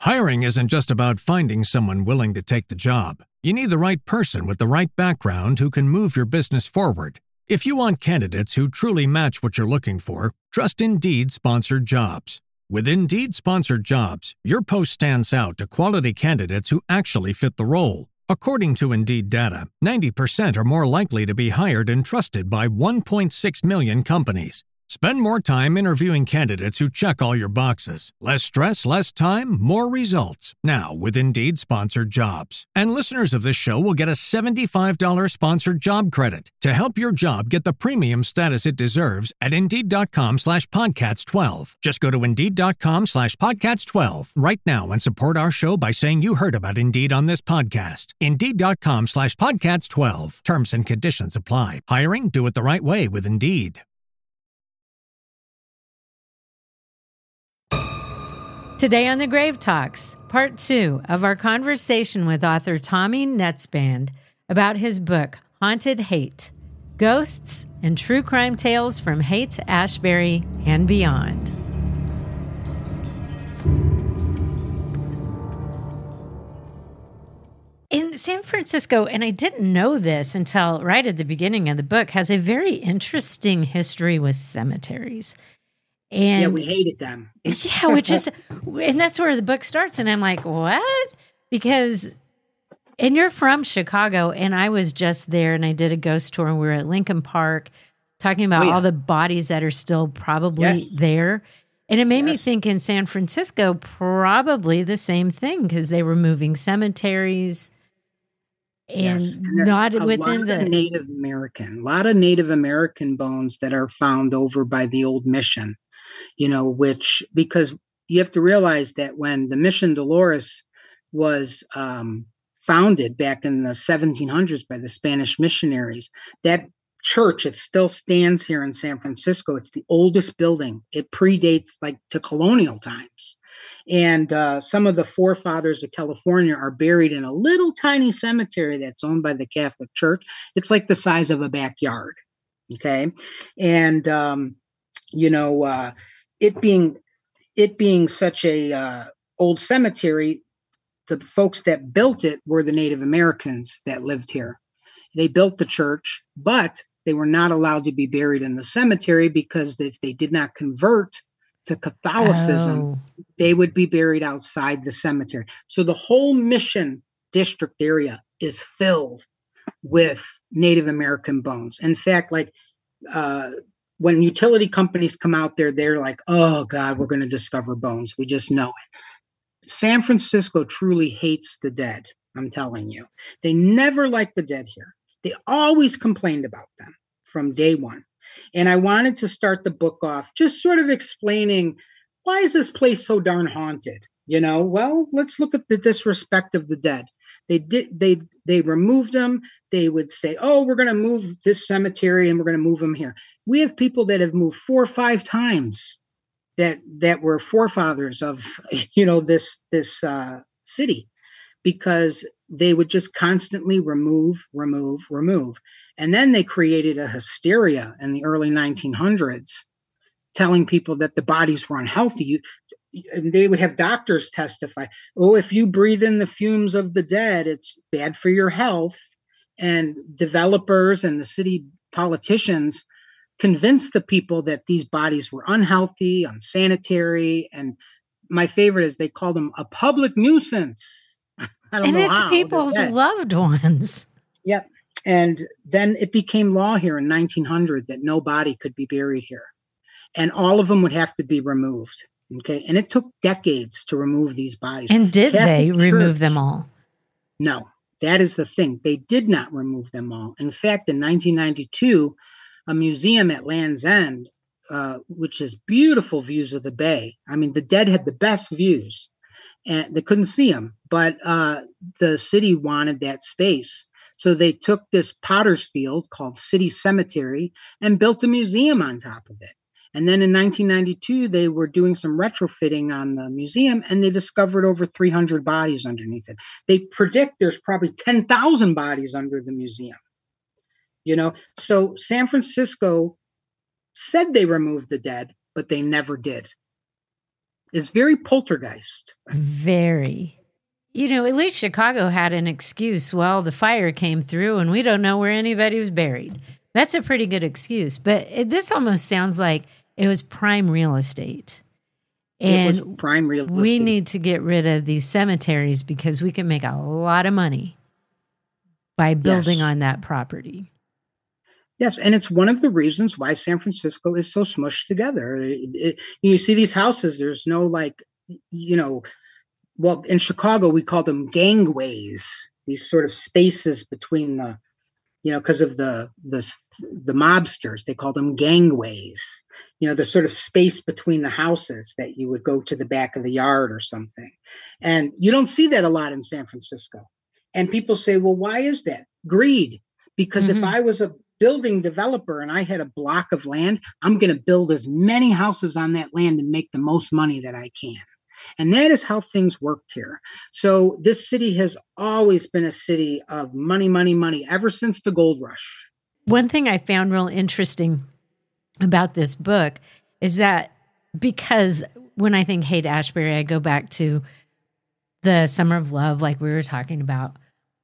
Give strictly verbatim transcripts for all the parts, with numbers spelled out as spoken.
Hiring isn't just about finding someone willing to take the job. You need the right person with the right background who can move your business forward. If you want candidates who truly match what you're looking for, trust Indeed Sponsored Jobs. With Indeed Sponsored Jobs, your post stands out to quality candidates who actually fit the role. According to Indeed data, ninety percent are more likely to be hired and trusted by one point six million companies. Spend more time interviewing candidates who check all your boxes. Less stress, less time, more results. Now with Indeed Sponsored Jobs. And listeners of this show will get a seventy-five dollars sponsored job credit to help your job get the premium status it deserves at Indeed.com slash podcasts 12. Just go to Indeed.com slash podcasts 12 right now and support our show by saying you heard about Indeed on this podcast. Indeed.com slash podcasts 12. Terms and conditions apply. Hiring? Do it the right way with Indeed. Today on the Grave Talks, part two of our conversation with author Tommy Netzband about his book, Haunted Haight, Ghosts and True Crime Tales from Haight Ashbury and Beyond. In San Francisco, and I didn't know this until right at the beginning of the book, has a very interesting history with cemeteries. And yeah, we hated them. yeah, which is, and that's where the book starts. And I'm like, what? Because, and you're from Chicago, and I was just there, and I did a ghost tour, and we were at Lincoln Park talking about oh, yeah. all the bodies that are still probably yes. there. And it made yes. me think in San Francisco, probably the same thing, because they were moving cemeteries. And, yes. and not a within lot the of Native American, a lot of Native American bones that are found over by the old mission. You know, which, because you have to realize that when the Mission Dolores was um, founded back in the seventeen hundreds by the Spanish missionaries, that church, it still stands here in San Francisco. It's the oldest building. It predates like to colonial times. And uh, some of the forefathers of California are buried in a little tiny cemetery that's owned by the Catholic Church. It's like the size of a backyard. Okay. And, um, you know, uh, It being it being such a uh, old cemetery, the folks that built it were the Native Americans that lived here. They built the church, but they were not allowed to be buried in the cemetery because if they did not convert to Catholicism, oh. they would be buried outside the cemetery. So the whole Mission District area is filled with Native American bones. In fact, like uh, when utility companies come out there, they're like, oh, God, we're going to discover bones. We just know it. San Francisco truly hates the dead, I'm telling you. They never liked the dead here. They always complained about them from day one. And I wanted to start the book off just sort of explaining, why is this place so darn haunted? You know, well, let's look at the disrespect of the dead. They did. They they removed them. They would say, "Oh, we're going to move this cemetery, and we're going to move them here." We have people that have moved four or five times that that were forefathers of, you know, this this uh, city, because they would just constantly remove, remove, remove, and then they created a hysteria in the early nineteen hundreds, telling people that the bodies were unhealthy. You, and they would have doctors testify, oh, if you breathe in the fumes of the dead, it's bad for your health. And developers and the city politicians convinced the people that these bodies were unhealthy, unsanitary. And my favorite is they call them a public nuisance. I don't and know it's how. people's loved ones. Yep. And then it became law here in nineteen hundred that no body could be buried here. And all of them would have to be removed. Okay. And it took decades to remove these bodies. And did Catholic they Church, remove them all? No, that is the thing. They did not remove them all. In fact, in nineteen ninety-two, a museum at Land's End, uh, which is beautiful views of the bay. I mean, the dead had the best views and they couldn't see them, but uh, the city wanted that space. So they took this potter's field called City Cemetery and built a museum on top of it. And then in nineteen ninety-two, they were doing some retrofitting on the museum, and they discovered over three hundred bodies underneath it. They predict there's probably ten thousand bodies under the museum. You know, so San Francisco said they removed the dead, but they never did. is very poltergeist. Very. You know, at least Chicago had an excuse. Well, the fire came through and we don't know where anybody was buried. That's a pretty good excuse. But it, this almost sounds like it was prime real estate. And it was prime real estate. We need to get rid of these cemeteries because we can make a lot of money by building yes. on that property. Yes, and it's one of the reasons why San Francisco is so smushed together. It, it, you see these houses, there's no like, you know, well, in Chicago, we call them gangways, these sort of spaces between the, you know, because of the, the, the mobsters, they call them gangways. You know, the sort of space between the houses that you would go to the back of the yard or something. And you don't see that a lot in San Francisco. And people say, well, why is that? Greed. Because mm-hmm. if I was a building developer and I had a block of land, I'm going to build as many houses on that land and make the most money that I can. And that is how things worked here. So this city has always been a city of money, money, money, ever since the gold rush. One thing I found real interesting about this book is that because when I think Haight-Ashbury, I go back to the Summer of Love, like we were talking about.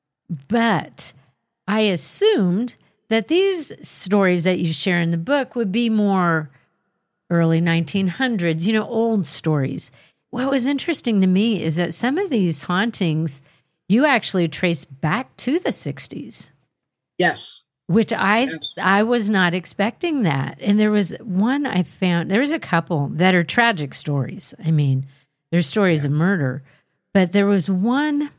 But I assumed that these stories that you share in the book would be more early nineteen hundreds, you know, old stories. What was interesting to me is that some of these hauntings you actually trace back to the sixties. Yes. Which I yes. I was not expecting that. And there was one I found, there was a couple that are tragic stories. I mean, they're stories yeah. of murder. But there was one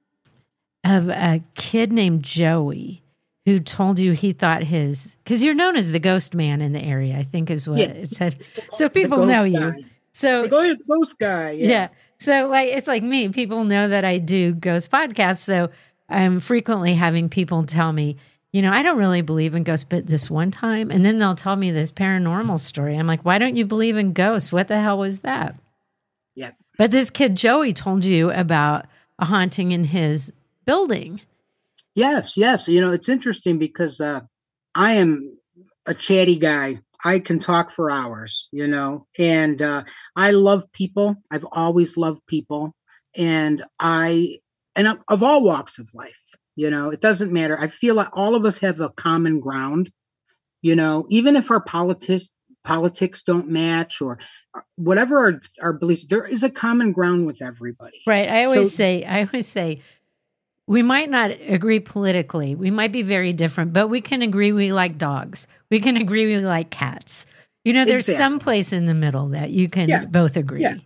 of a kid named Joey who told you he thought his, because you're known as the ghost man in the area, I think is what yes. it said. So people know guy. you. So go ahead, the ghost guy. Yeah. yeah. So like it's like me. People know that I do ghost podcasts. So I'm frequently having people tell me, you know, I don't really believe in ghosts, but this one time, and then they'll tell me this paranormal story. I'm like, why don't you believe in ghosts? What the hell was that? Yeah. But this kid Joey told you about a haunting in his building. Yes, yes. You know, it's interesting because uh, I am a chatty guy. I can talk for hours, you know, and uh, I love people. I've always loved people. And I, and of, of all walks of life, you know, it doesn't matter. I feel like all of us have a common ground, you know, even if our politics, politics don't match or whatever our, our beliefs, there is a common ground with everybody. Right. I always so, say, I always say, we might not agree politically. We might be very different, but we can agree we like dogs. We can agree we like cats. You know, there's exactly. some place in the middle that you can yeah. both agree. Yeah.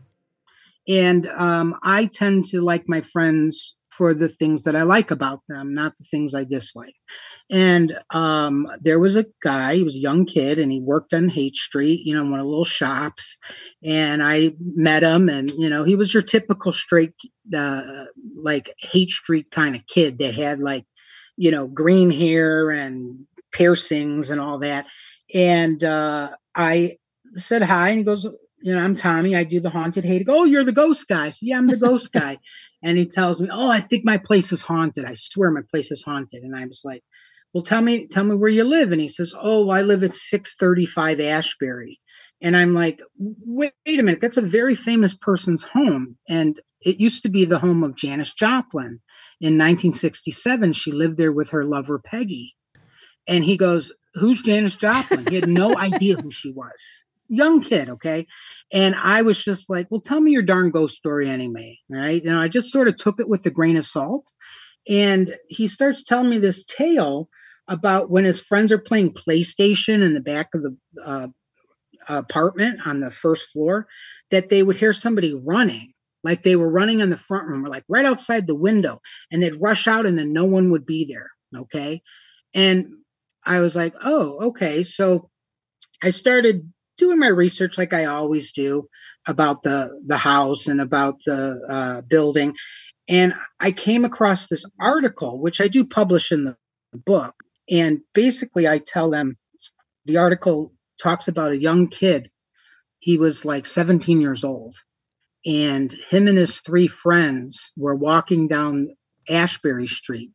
And um, I tend to like my friends for the things that I like about them, not the things I dislike. And um, there was a guy, he was a young kid, and he worked on Haight Street, you know, one of the little shops. And I met him, and, you know, he was your typical straight, uh, like Haight Street kind of kid that had like, you know, green hair and piercings and all that. And uh, I said hi, and he goes, you know, I'm Tommy. I do the haunted Haight. Oh, you're the ghost guy. I said, yeah, I'm the ghost guy. And he tells me, oh, I think my place is haunted. I swear my place is haunted. And I was like, well, tell me, tell me where you live. And he says, oh, I live at six thirty-five Ashbury. And I'm like, wait, wait a minute. That's a very famous person's home. And it used to be the home of Janis Joplin. In nineteen sixty-seven, she lived there with her lover, Peggy. And he goes, who's Janis Joplin? He had no idea who she was. Young kid, okay? And I was just like, well, tell me your darn ghost story anyway, right? You know, I just sort of took it with a grain of salt. And he starts telling me this tale about when his friends are playing PlayStation in the back of the uh, apartment on the first floor, that they would hear somebody running, like they were running in the front room or like right outside the window, and they'd rush out and then no one would be there, okay? And I was like, oh, okay. So I started doing my research like I always do about the, the house and about the uh, building. And I came across this article, which I do publish in the book. And basically I tell them, the article talks about a young kid. He was like seventeen years old. And him and his three friends were walking down Ashbury Street.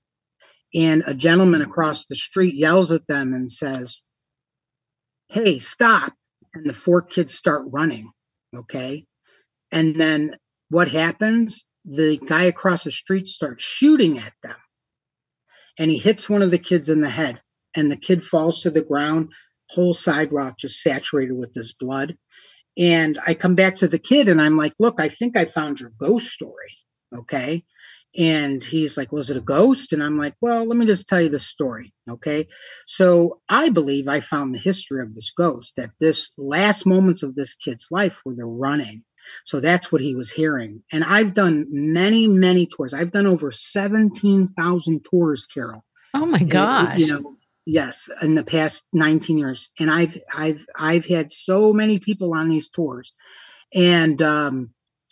And a gentleman across the street yells at them and says, hey, stop. And the four kids start running. Okay. And then what happens? The guy across the street starts shooting at them. And he hits one of the kids in the head. And the kid falls to the ground, whole sidewalk just saturated with his blood. And I come back to the kid and I'm like, look, I think I found your ghost story. Okay. And he's like, was it a ghost? And I'm like, well, let me just tell you the story. Okay. So I believe I found the history of this ghost, that this last moments of this kid's life where they're running. So that's what he was hearing. And I've done many, many tours. I've done over seventeen thousand tours, Carol. Oh my gosh. You know, yes, in the past nineteen years. And I've, I've, I've had so many people on these tours, and um,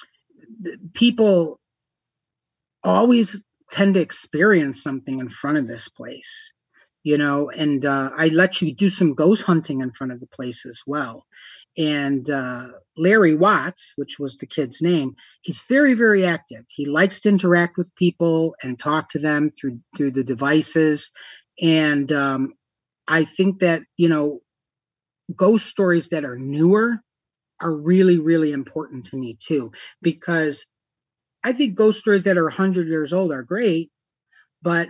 people always tend to experience something in front of this place, you know, and uh, I let you do some ghost hunting in front of the place as well. And uh, Larry Watts, which was the kid's name, he's very, very active. He likes to interact with people and talk to them through through the devices. And um, I think that, you know, ghost stories that are newer are really, really important to me too, because I think ghost stories that are one hundred years old are great, but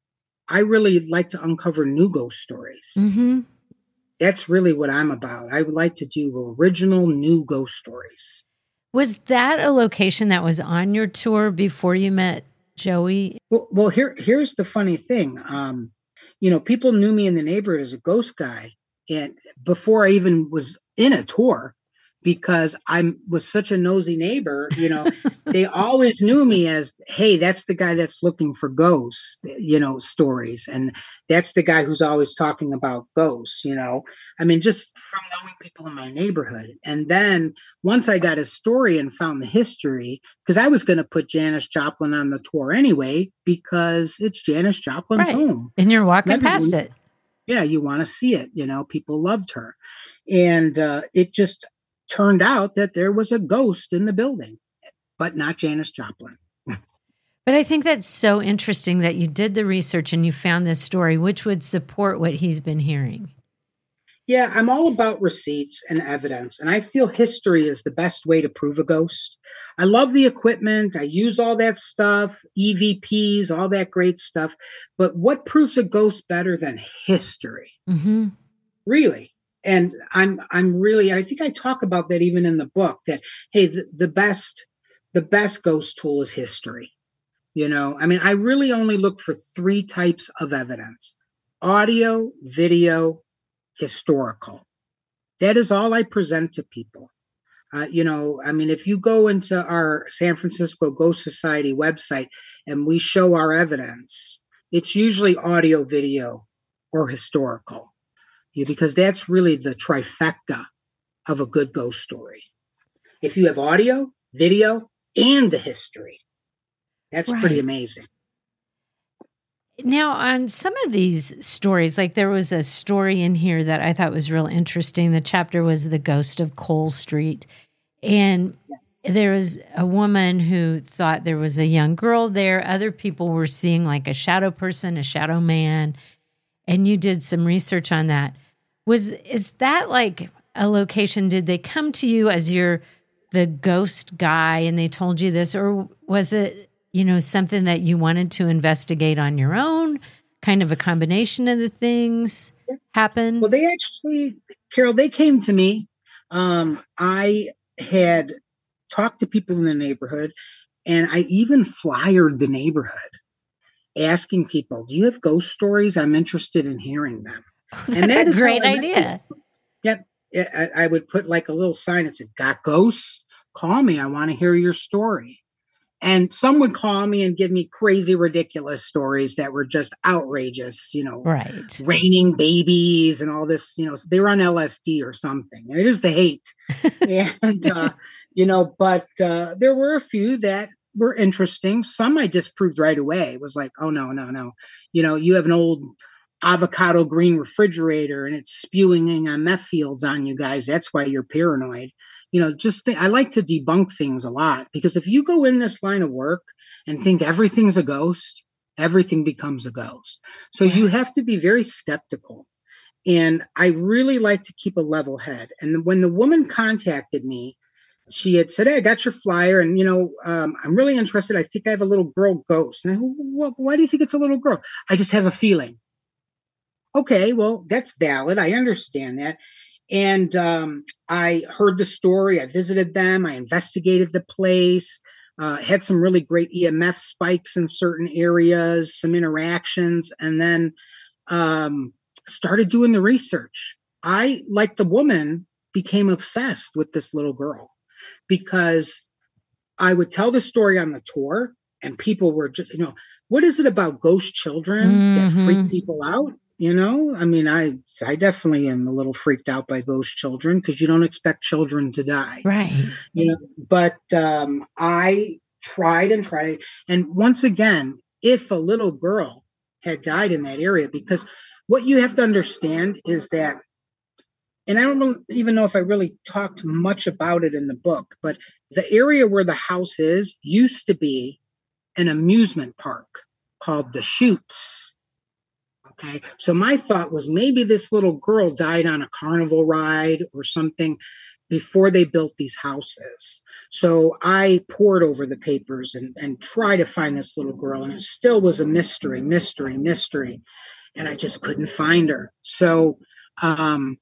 I really like to uncover new ghost stories. Mm-hmm. That's really what I'm about. I would like to do original new ghost stories. Was that a location that was on your tour before you met Joey? Well, well here, here's the funny thing. Um, you know, people knew me in the neighborhood as a ghost guy, and before I even was in a tour, because I was such a nosy neighbor, you know, they always knew me as, hey, that's the guy that's looking for ghosts, you know, stories. And that's the guy who's always talking about ghosts, you know. I mean, just from knowing people in my neighborhood. And then once I got his story and found the history, because I was going to put Janis Joplin on the tour anyway, because it's Janis Joplin's right. home. And you're walking Everyone, past it. Yeah, you want to see it. You know, people loved her. And uh, it just turned out that there was a ghost in the building, but not Janis Joplin. But I think that's so interesting that you did the research and you found this story, which would support what he's been hearing. Yeah, I'm all about receipts and evidence, and I feel history is the best way to prove a ghost. I love the equipment. I use all that stuff, E V Ps, all that great stuff. But what proves a ghost better than history? Mm-hmm. Really? And I'm I'm really, I think I talk about that even in the book, that, hey, the, the best the best ghost tool is history. You know, I mean, I really only look for three types of evidence: audio, video, historical. That is all I present to people. Uh, you know, I mean, if you go into our San Francisco Ghost Society website and we show our evidence, it's usually audio, video, or historical. Because that's really the trifecta of a good ghost story. If you have audio, video, and the history, that's right. Pretty amazing. Now, on some of these stories, like there was a story in here that I thought was real interesting. The chapter was The Ghost of Cole Street. And yes. There was a woman who thought there was a young girl there. Other people were seeing like a shadow person, a shadow man. And you did some research on that. Was is that like a location? Did they come to you as you're the ghost guy and they told you this, or was it, you know, something that you wanted to investigate on your own? Kind of a combination of the things happened? Well, they actually, Carol, they came to me. Um, I had talked to people in the neighborhood, and I even flyered the neighborhood, asking people, "Do you have ghost stories? I'm interested in hearing them." That's and that a great idea. Yep. I, I would put like a little sign that said, "Got ghosts? Call me. I want to hear your story." And some would call me and give me crazy, ridiculous stories that were just outrageous, you know, right. raining babies and all this, you know, they were on L S D or something. And it is the hate. and, uh, you know, but uh, there were a few that were interesting. Some I disproved right away. It was like, oh, no, no, no. You know, you have an old avocado green refrigerator and it's spewing on meth fields on you guys. That's why you're paranoid. You know, just th- I like to debunk things a lot, because if you go in this line of work and think everything's a ghost, everything becomes a ghost. So you have to be very skeptical. And I really like to keep a level head. And when the woman contacted me, she had said, "Hey, I got your flyer, and you know, um, I'm really interested. I think I have a little girl ghost." And I, why do you think it's a little girl? I just have a feeling. Okay, well, that's valid. I understand that. And um, I heard the story. I visited them. I investigated the place. Uh, had some really great E M F spikes in certain areas, some interactions, and then um, started doing the research. I, like the woman, became obsessed with this little girl because I would tell the story on the tour, and people were just, you know, what is it about ghost children that freak Mm-hmm. people out? You know, I mean, I I definitely am a little freaked out by ghost children because you don't expect children to die. Right. You know, but um, I tried and tried, and once again, if a little girl had died in that area, because what you have to understand is that, and I don't even know if I really talked much about it in the book, but the area where the house is used to be an amusement park called the Chutes. Okay. So my thought was maybe this little girl died on a carnival ride or something before they built these houses. So I poured over the papers and, and tried to find this little girl, and it still was a mystery, mystery, mystery. And I just couldn't find her. So um,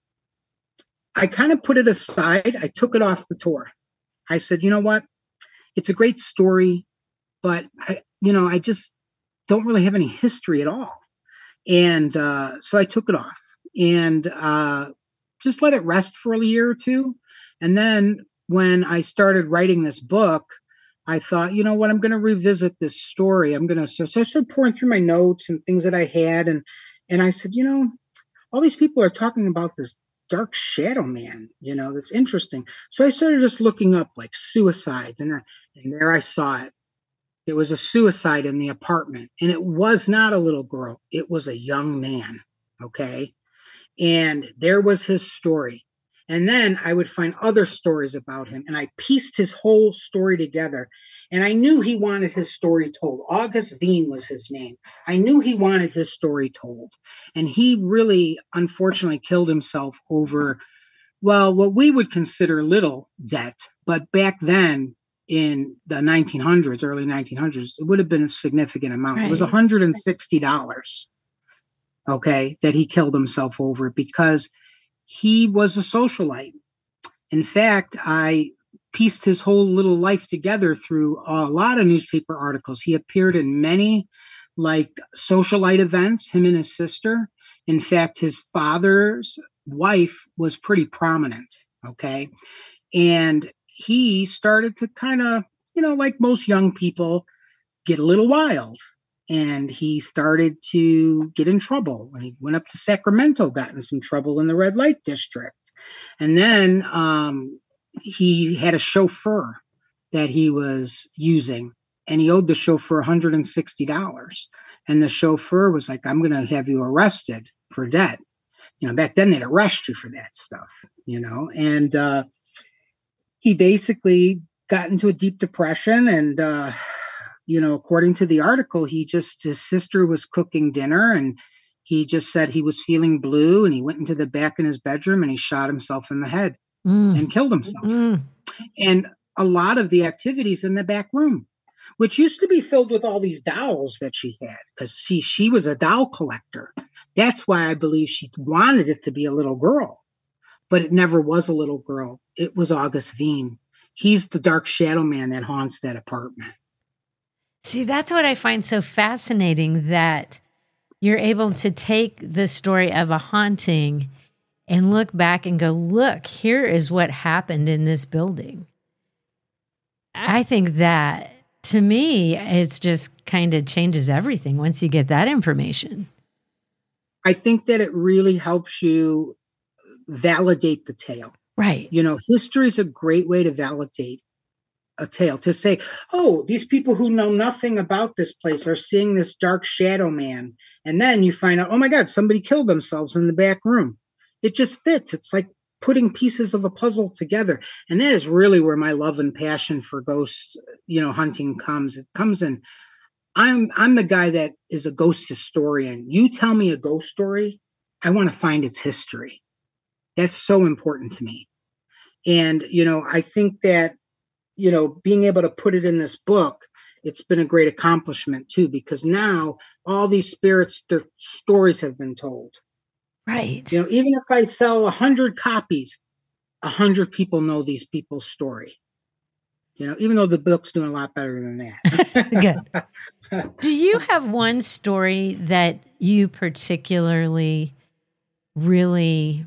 I kind of put it aside. I took it off the tour. I said, you know what? It's a great story, but I, you know, I just don't really have any history at all. And uh, so I took it off and uh, just let it rest for a year or two. And then when I started writing this book, I thought, you know what, I'm going to revisit this story. I'm going to, so, so I started pouring through my notes and things that I had. And, and I said, you know, all these people are talking about this dark shadow man, you know, that's interesting. So I started just looking up like suicides, and, and there I saw it. There was a suicide in the apartment, and it was not a little girl. It was a young man. Okay. And there was his story. And then I would find other stories about him, and I pieced his whole story together. And I knew he wanted his story told. August Veen was his name. I knew he wanted his story told. And he really, unfortunately, killed himself over, well, what we would consider little debt. But back then, in the nineteen hundreds, early nineteen hundreds, it would have been a significant amount. Right. It was one hundred sixty dollars, okay, that he killed himself over because he was a socialite. In fact, I pieced his whole little life together through a lot of newspaper articles. He appeared in many like socialite events, him and his sister. In fact, his father's wife was pretty prominent, okay? And he started to kind of, you know, like most young people, get a little wild. And he started to get in trouble. When he went up to Sacramento, got in some trouble in the red light district. And then um, he had a chauffeur that he was using, and he owed the chauffeur one hundred sixty dollars. And the chauffeur was like, I'm going to have you arrested for debt. You know, back then they'd arrest you for that stuff, you know, and uh, he basically got into a deep depression. And, uh, you know, according to the article, he just, his sister was cooking dinner, and he just said he was feeling blue, and he went into the back in his bedroom and he shot himself in the head mm. and killed himself. Mm. And a lot of the activities in the back room, which used to be filled with all these dolls that she had, because see, she was a doll collector. That's why I believe she wanted it to be a little girl, but it never was a little girl. It was August Veen. He's the dark shadow man that haunts that apartment. See, that's what I find so fascinating, that you're able to take the story of a haunting and look back and go, look, here is what happened in this building. I think that, to me, it's just kind of changes everything once you get that information. I think that it really helps you validate the tale. Right. You know, history is a great way to validate a tale, to say, oh, these people who know nothing about this place are seeing this dark shadow man. And then you find out, oh my God, somebody killed themselves in the back room. It just fits. It's like putting pieces of a puzzle together. And that is really where my love and passion for ghosts, you know, hunting comes. It comes in. I'm, I'm the guy that is a ghost historian. You tell me a ghost story, I want to find its history. That's so important to me. And, you know, I think that, you know, being able to put it in this book, it's been a great accomplishment too, because now all these spirits, their stories have been told. Right. You know, even if I sell a hundred copies, a hundred people know these people's story. You know, even though the book's doing a lot better than that. Good. Do you have one story that you particularly really,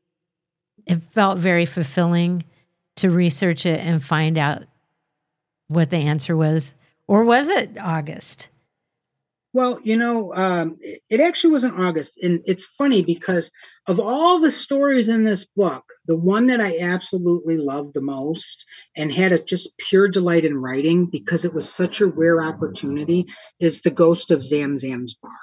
it felt very fulfilling to research it and find out what the answer was? Or was it August? Well, you know, um, it, it actually wasn't August. And it's funny because of all the stories in this book, the one that I absolutely loved the most and had a just pure delight in writing because it was such a rare opportunity is The Ghost of Zam Zam's Bar.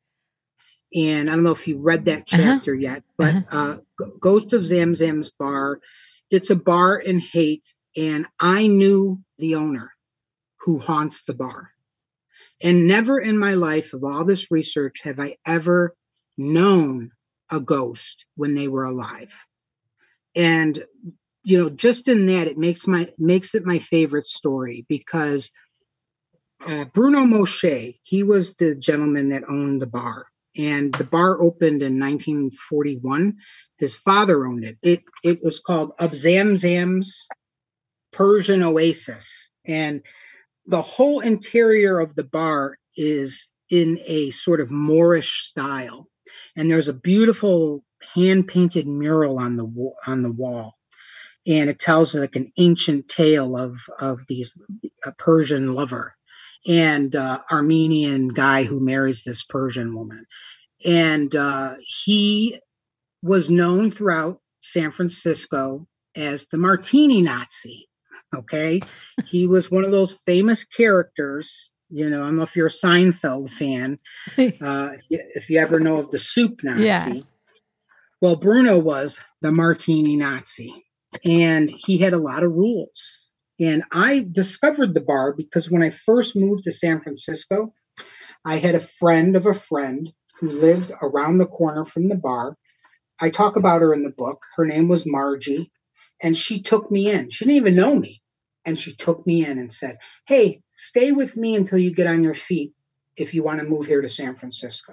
And I don't know if you read that chapter uh-huh. yet, but uh-huh. uh, Ghost of Zam Zam's Bar, it's a bar in Haight, and I knew the owner who haunts the bar. And never in my life of all this research have I ever known a ghost when they were alive. And, you know, just in that, it makes my makes it my favorite story because uh, Bruno Moshe, he was the gentleman that owned the bar. And the bar opened in nineteen forty-one. His father owned it. It it was called Of Zam Zam's Persian Oasis. And the whole interior of the bar is in a sort of Moorish style. And there's a beautiful hand-painted mural on the wa- on the wall. And it tells like an ancient tale of, of these a Persian lover and uh, Armenian guy who marries this Persian woman. And uh, he was known throughout San Francisco as the Martini Nazi. Okay. He was one of those famous characters. You know, I don't know if you're a Seinfeld fan, uh, if, you, if you ever know of the Soup Nazi. Yeah. Well, Bruno was the Martini Nazi, and he had a lot of rules. And I discovered the bar because when I first moved to San Francisco, I had a friend of a friend who lived around the corner from the bar. I talk about her in the book. Her name was Margie, and she took me in. She didn't even know me. And she took me in and said, hey, stay with me until you get on your feet if you want to move here to San Francisco.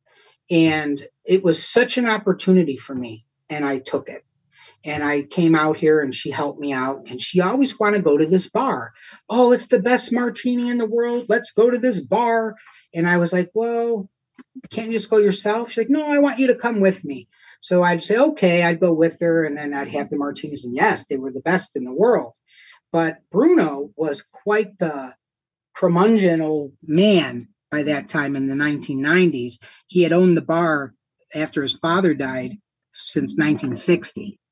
And it was such an opportunity for me, and I took it. And I came out here, and she helped me out. And she always wanted to go to this bar. Oh, it's the best martini in the world. Let's go to this bar. And I was like, well, can't you just go yourself? She's like, no, I want you to come with me. So I'd say, okay, I'd go with her, and then I'd have the martinis. And yes, they were the best in the world. But Bruno was quite the curmudgeon old man by that time in the nineteen nineties. He had owned the bar after his father died since nineteen sixty.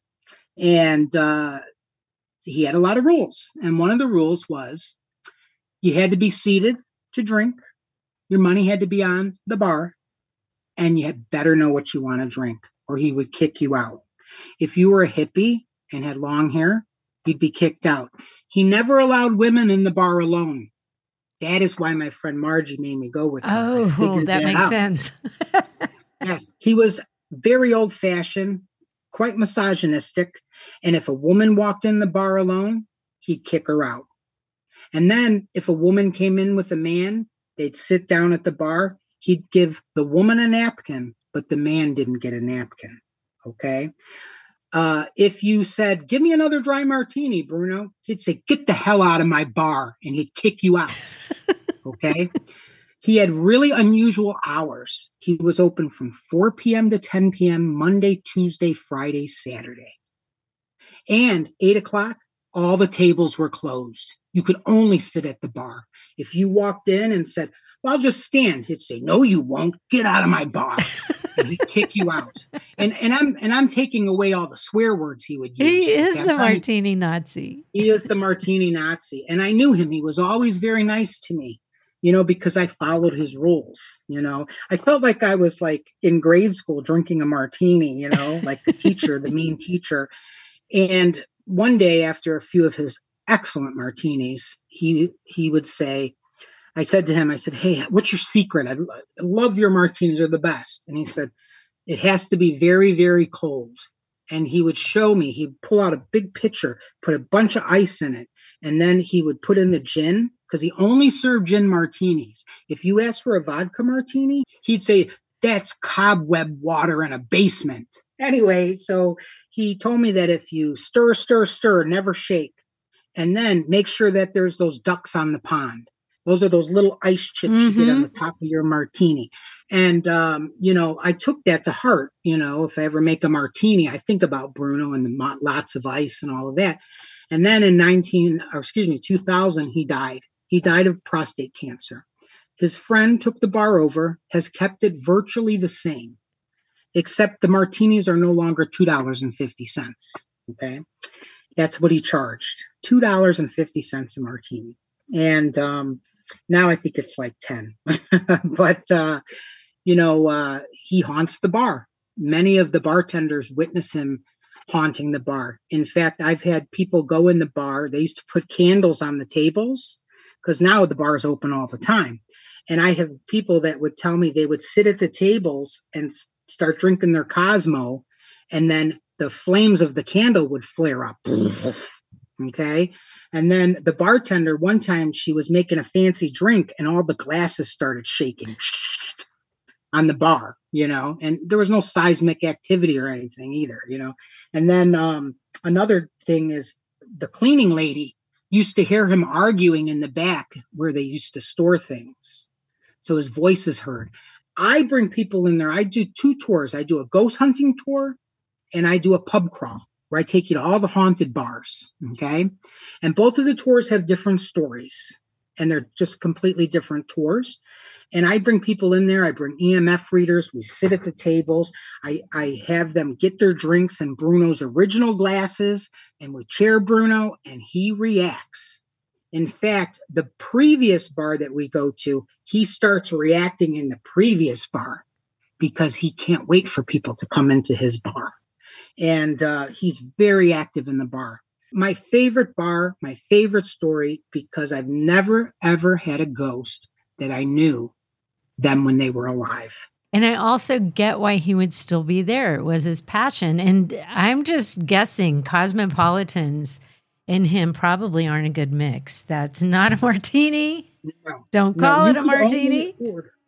And uh, he had a lot of rules. And one of the rules was you had to be seated to drink. Your money had to be on the bar. And you had better know what you want to drink, or he would kick you out. If you were a hippie and had long hair, you'd be kicked out. He never allowed women in the bar alone. That is why my friend Margie made me go with her. Oh, that, that makes out. sense. Yes, he was very old-fashioned, quite misogynistic. And if a woman walked in the bar alone, he'd kick her out. And then if a woman came in with a man, they'd sit down at the bar. He'd give the woman a napkin, but the man didn't get a napkin. Okay? Uh, if you said, give me another dry martini, Bruno, he'd say, get the hell out of my bar, and he'd kick you out. Okay. He had really unusual hours. He was open from four p.m. to ten p.m. Monday, Tuesday, Friday, Saturday. And eight o'clock, all the tables were closed. You could only sit at the bar. If you walked in and said, well, I'll just stand, he'd say, no, you won't. Get out of my bar. And he'd kick you out. And and I'm and I'm taking away all the swear words he would use. He is okay? the Martini Nazi. He is the Martini Nazi. And I knew him. He was always very nice to me, you know, because I followed his rules. You know, I felt like I was like in grade school drinking a martini, you know, like the teacher, the mean teacher. And one day after a few of his excellent martinis, he he would say, I said to him, I said, hey, what's your secret? I, I love your martinis. They're the best. And he said, it has to be very, very cold. and he would show me. He'd pull out a big pitcher, put a bunch of ice in it, and then he would put in the gin, because he only served gin martinis. If you asked for a vodka martini, he'd say, that's cobweb water in a basement. Anyway, so he told me that if you stir, stir, stir, never shake, and then make sure that there's those ducks on the pond. Those are those little ice chips mm-hmm. you get on the top of your martini. And, um, you know, I took that to heart. You know, if I ever make a martini, I think about Bruno and the lots of ice and all of that. And then in nineteen, or excuse me, two thousand, he died. He died of prostate cancer. His friend took the bar over, has kept it virtually the same, except the martinis are no longer two dollars and fifty cents. Okay. That's what he charged, two dollars and fifty cents a martini. And um, now I think it's like ten. But, uh, you know, uh, he haunts the bar. Many of the bartenders witness him haunting the bar. In fact, I've had people go in the bar. They used to put candles on the tables because now the bar is open all the time. And I have people that would tell me they would sit at the tables and s- start drinking their Cosmo, and then the flames of the candle would flare up. Okay. And then the bartender, one time she was making a fancy drink and all the glasses started shaking on the bar, you know, and there was no seismic activity or anything either, you know. And then um, another thing is the cleaning lady used to hear him arguing in the back where they used to store things. So his voice is heard. I bring people in there. I do two tours. I do a ghost hunting tour and I do a pub crawl where I take you to all the haunted bars. Okay. And both of the tours have different stories and they're just completely different tours. And I bring people in there. I bring E M F readers. We sit at the tables. I, I have them get their drinks in Bruno's original glasses, and we chair Bruno and he reacts. In fact, the previous bar that we go to, he starts reacting in the previous bar because he can't wait for people to come into his bar. And uh, he's very active in the bar. My favorite bar, my favorite story, because I've never, ever had a ghost that I knew them when they were alive. And I also get why he would still be there. It was his passion. And I'm just guessing Cosmopolitans and him probably aren't a good mix. That's not a martini. No, Don't call no, it a martini.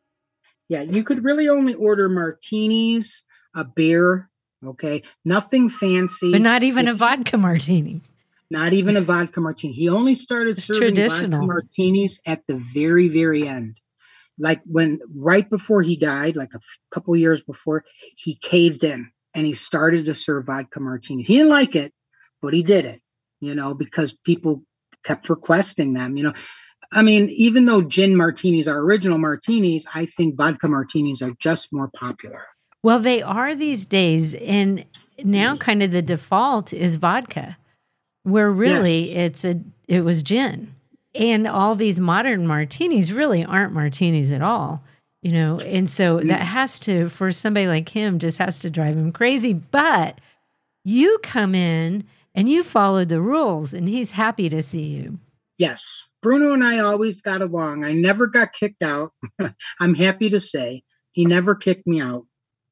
Yeah, you could really only order martinis, a beer, okay? Nothing fancy. But not even if, a vodka martini. Not even a vodka martini. He only started it's serving traditional. vodka martinis at the very, very end. Like when, right before he died, like a f- couple of years before, he caved in and he started to serve vodka martinis. He didn't like it, but he did it, you know, because people kept requesting them, you know. I mean, even though gin martinis are original martinis, I think vodka martinis are just more popular. Well, they are these days. And now kind of the default is vodka, where really yes. it's a, it was gin. And all these modern martinis really aren't martinis at all, you know. And so that has to, for somebody like him, just has to drive him crazy. But you come in and you followed the rules, and he's happy to see you. Yes. Bruno and I always got along. I never got kicked out. I'm happy to say he never kicked me out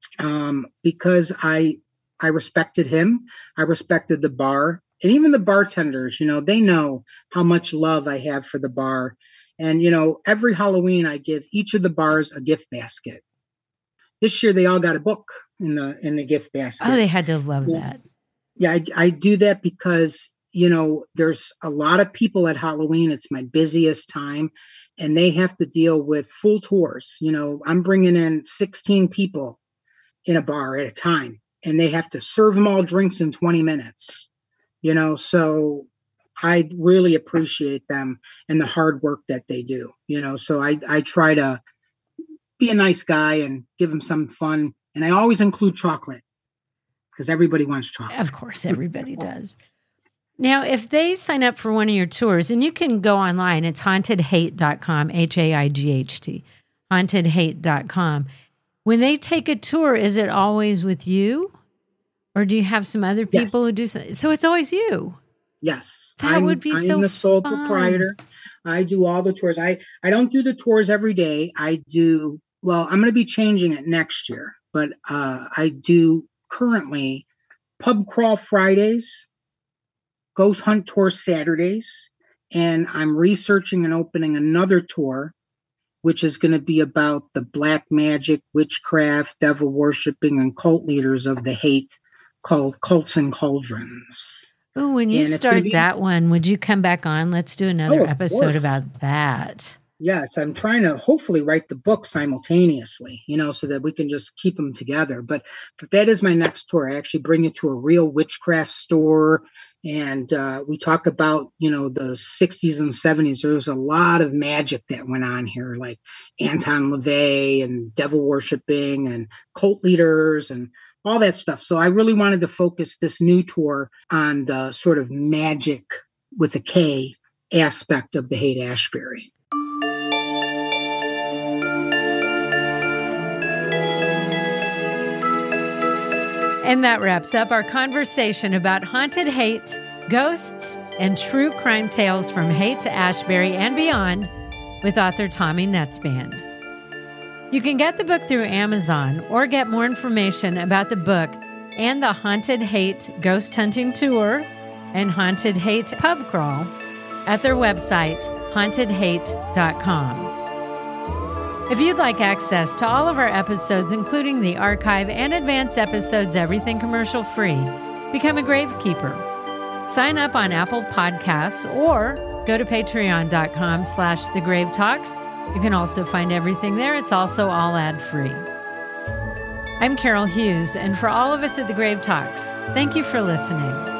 um, because I I respected him. I respected the bar. And even the bartenders, you know, they know how much love I have for the bar. And, you know, every Halloween I give each of the bars a gift basket. This year they all got a book in the in the gift basket. Oh, they had to love yeah. that. Yeah, I, I do that because, you know, there's a lot of people at Halloween. It's my busiest time. And they have to deal with full tours. You know, I'm bringing in sixteen people in a bar at a time. And they have to serve them all drinks in twenty minutes. You know, so I really appreciate them and the hard work that they do, you know, so I, I try to be a nice guy and give them some fun. And I always include chocolate because everybody wants chocolate. Of course, everybody does. Now, if they sign up for one of your tours, and you can go online, it's haunted hate dot com, H A I G H T, haunted hate dot com. When they take a tour, is it always with you? Or do you have some other people yes. who do so? So it's always you. Yes. That I'm, would be I'm so I'm the sole fun. proprietor. I do all the tours. I, I don't do the tours every day. I do, well, I'm going to be changing it next year. But uh, I do currently Pub Crawl Fridays, Ghost Hunt Tour Saturdays, and I'm researching and opening another tour, which is going to be about the black magic, witchcraft, devil worshipping, and cult leaders of the hate, called Cults and Cauldrons. Oh, when you And it's gonna start be- that one, would you come back on? Let's do another Oh, of episode course. about that. Yes, I'm trying to hopefully write the book simultaneously, you know, so that we can just keep them together. But but that is my next tour. I actually bring it to a real witchcraft store, and uh, we talk about, you know, the sixties and seventies. There was a lot of magic that went on here, like Anton LaVey and devil worshipping and cult leaders and all that stuff. So I really wanted to focus this new tour on the sort of magic with a K aspect of the Haight-Ashbury. And that wraps up our conversation about haunted Haight, ghosts, and true crime tales from Haight-Ashbury and beyond with author Tommy Nutzband. You can get the book through Amazon or get more information about the book and the Haunted Haight Ghost Hunting Tour and Haunted Haight Pub Crawl at their website, haunted haight dot com. If you'd like access to all of our episodes, including the archive and advanced episodes, everything commercial free, become a Gravekeeper. Sign up on Apple Podcasts or go to patreon.com slash The Grave Talks. You can also find everything there. It's also all ad-free. I'm Carol Hughes, and for all of us at The Grave Talks, thank you for listening.